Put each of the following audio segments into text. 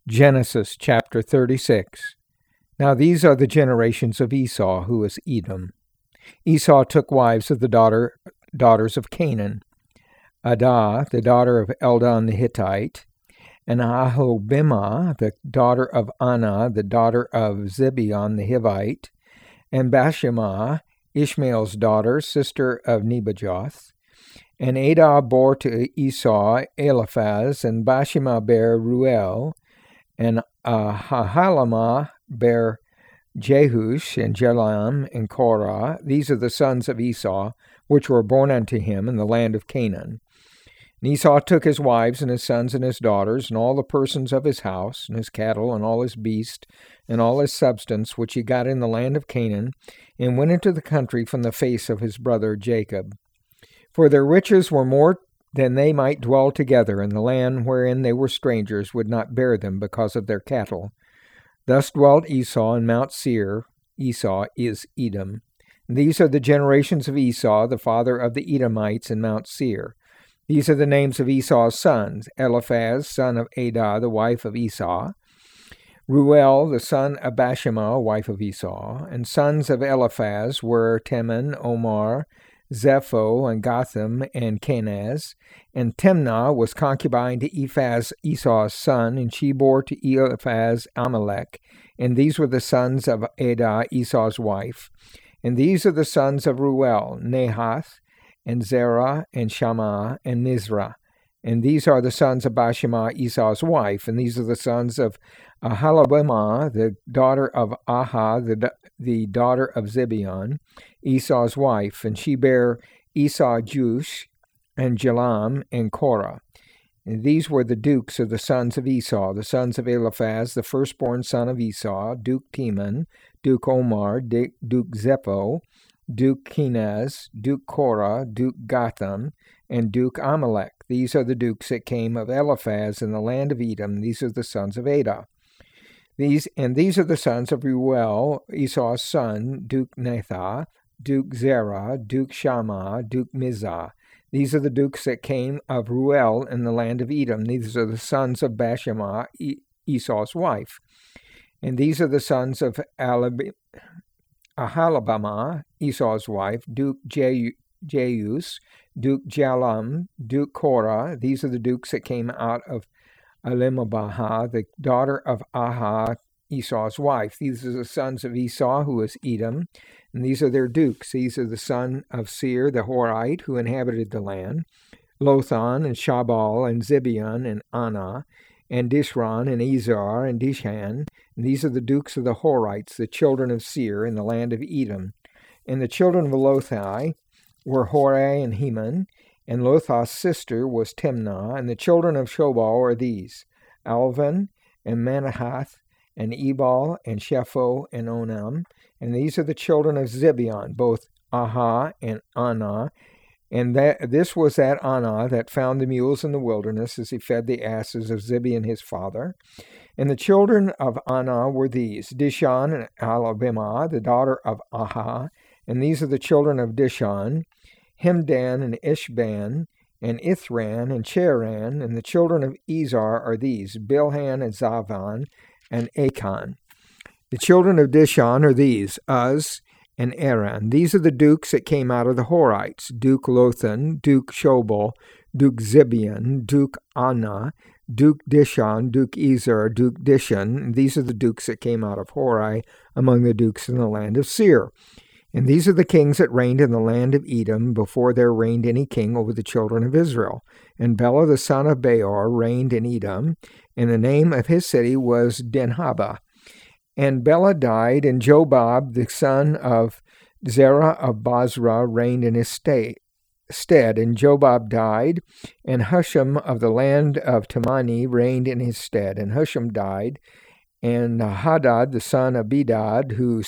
Genesis chapter 36. Now these are the generations of Esau, who was Edom. Esau took wives of the daughters of Canaan, Adah, the daughter of Eldon the Hittite, and Aholibamah, the daughter of Anah, the daughter of Zibeon the Hivite, and Bashemah, Ishmael's daughter, sister of Nebajoth. And Adah bore to Esau Eliphaz, and Bashemah bare Ruel, and Ahilamah bare Jehush, and Jalam, and Korah. These are the sons of Esau, which were born unto him in the land of Canaan. And Esau took his wives, and his sons, and his daughters, and all the persons of his house, and his cattle, and all his beasts, and all his substance, which he got in the land of Canaan, and went into the country from the face of his brother Jacob. For their riches were more than they might dwell together, and the land wherein they were strangers would not bear them because of their cattle. Thus dwelt Esau in Mount Seir. Esau is Edom. And these are the generations of Esau, the father of the Edomites in Mount Seir. These are the names of Esau's sons: Eliphaz, son of Adah, the wife of Esau; Ruel, the son of Bashemah, wife of Esau. And sons of Eliphaz were Teman, Omar, Zepho, and Gotham, and Kenaz. And Timnah was concubine to Ephaz, Esau's son, and she bore to Eliphaz Amalek. And these were the sons of Adah, Esau's wife. And these are the sons of Ruel: Nahath, and Zerah, and Shammah, and Mizrah. And these are the sons of Bashemah, Esau's wife. And these are the sons of Aholibamah, the daughter of Aha, the daughter of Zibeon, Esau's wife. And she bare Esau Jush, and Jalam, and Korah. And these were the dukes of the sons of Esau, the sons of Eliphaz, the firstborn son of Esau: Duke Teman, Duke Omar, Duke Zepho, Duke Kenaz, Duke Korah, Duke Gotham, and Duke Amalek. These are the dukes that came of Eliphaz in the land of Edom. These are the sons of Adah. These are the sons of Ruel, Esau's son: Duke Nathah, Duke Zerah, Duke Shammah, Duke Mizah. These are the dukes that came of Ruel in the land of Edom. These are the sons of Bashemah, Esau's wife. And these are the sons of Aholibamah, Esau's wife: Duke Jeus, Duke Jalam, Duke Korah. These are the dukes that came out of Alimabah, the daughter of Aha, Esau's wife. These are the sons of Esau, who is Edom, and these are their dukes. These are the son of Seir the Horite, who inhabited the land: Lothan, and Shabal, and Zibeon, and Anah, and Dishran, and Ezar, and Dishan. And these are the dukes of the Horites, the children of Seir, in the land of Edom. And the children of Lothai were Horai and Heman, and Lothah's sister was Timnah. And the children of Shobal are these: Alvan, and Manahath, and Ebal, and Shepho, and Onam. And these are the children of Zibeon, both Aha and Anah. And this was that Anah that found the mules in the wilderness as he fed the asses of Zibeon his father. And the children of Anah were these: Dishan, and Aholibamah, the daughter of Aha. And these are the children of Dishan: Hemdan, and Ishban, and Ithran, and Cheran. And the children of Ezar are these: Bilhan, and Zavan, and Achan. The children of Dishan are these: Uz, and Aran. These are the dukes that came out of the Horites: Duke Lothan, Duke Shobal, Duke Zibeon, Duke Anah, Duke Dishan, Duke Ezer, Duke Dishan. And these are the dukes that came out of Horai among the dukes in the land of Seir. And these are the kings that reigned in the land of Edom before there reigned any king over the children of Israel. And Bela the son of Beor reigned in Edom, and the name of his city was Dinhabah. And Bela died, and Jobab the son of Zerah of Basra reigned in his stead. And Jobab died, and Husham of the land of Temani reigned in his stead. And Husham died, and Hadad the son of Bedad, who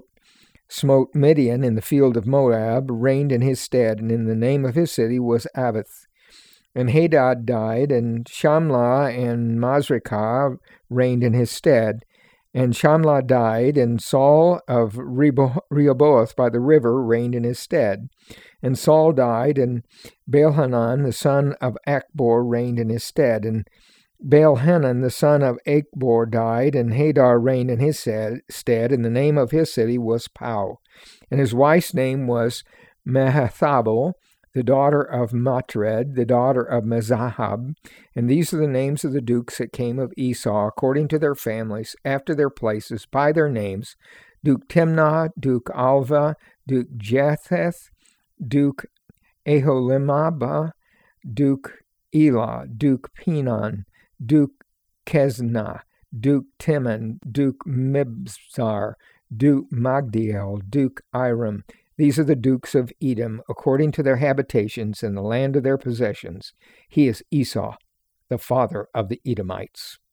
smote Midian in the field of Moab, reigned in his stead, and in the name of his city was Avith. And Hadad died, and Shamlah and Masrekah reigned in his stead. And Shamlah died, and Saul of Rehoboth by the river reigned in his stead. And Saul died, and Baalhanan the son of Achbor reigned in his stead. And Baal-Hanan, the son of Achbor, died, and Hadar reigned in his stead, and the name of his city was Pau. And his wife's name was Mehethabel, the daughter of Matred, the daughter of Mezahab. And these are the names of the dukes that came of Esau, according to their families, after their places, by their names: Duke Timnah, Duke Alva, Duke Jetheth, Duke Aholimabah, Duke Elah, Duke Pinon, Duke Kesnah, Duke Timon, Duke Mibzar, Duke Magdiel, Duke Iram. These are the dukes of Edom, according to their habitations in the land of their possessions. He is Esau, the father of the Edomites.